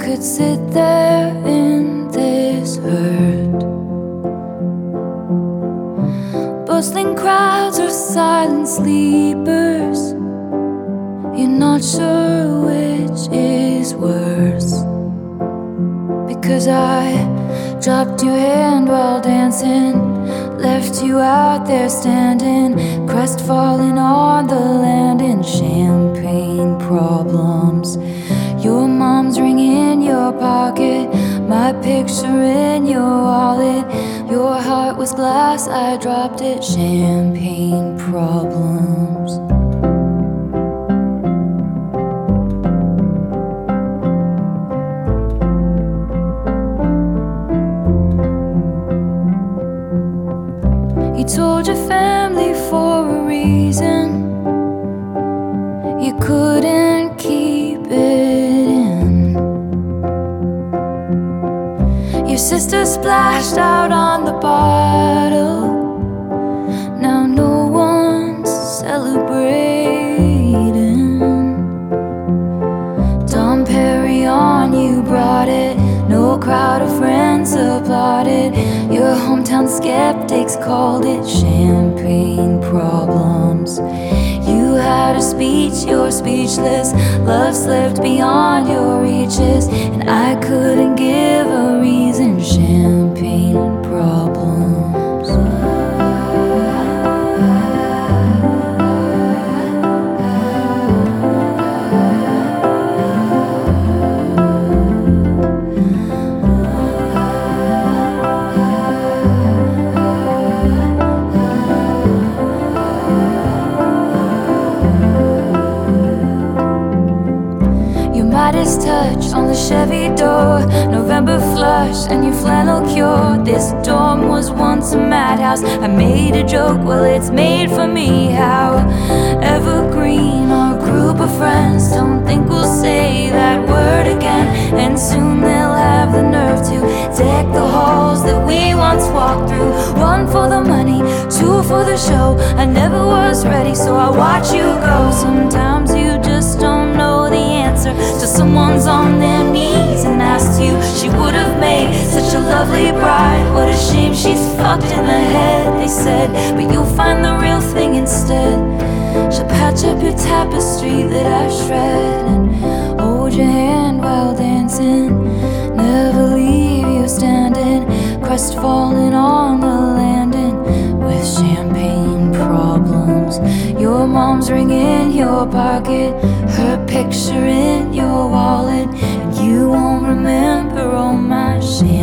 could sit there in this hurt, bustling crowds or silent sleepers. You're not sure which is worse, because I dropped your hand while dancing, left you out there standing, crestfallen on the land in champagne problems. Your mom's ring in your pocket, my picture in your wallet. Your heart was glass, I dropped it. Champagne problems. You told your family for a reason you couldn't keep it in. Your sister splashed out on the bottle, now no one's celebrating. Dom Perignon, you brought it, no crowd of friends applauded. Your hometown skeptics called it champagne problems. You had a speech, you're speechless. Love slipped beyond your reaches, and I couldn't give a reason. Champagne problems. Midas touch on the Chevy door, November flush and your flannel cure. This dorm was once a madhouse. I made a joke, well it's made for me. How evergreen our group of friends. Don't think we'll say that word again, and soon they'll have the nerve to deck the halls that we once walked through. One for the money, two for the show. I never was ready, so I watch you go. Sometimes you just don't know the answer till someone's on their knees and asks you. She would have made such a lovely bride. What a shame she's fucked in the head, they said, but you'll find the real thing instead. She'll patch up your tapestry that I shred and hold your hand while dancing, never leave you standing, crestfallen on the landing with champagne problems. Your mom's ring in your pocket, her picture in your wallet, and you won't remember all my shame.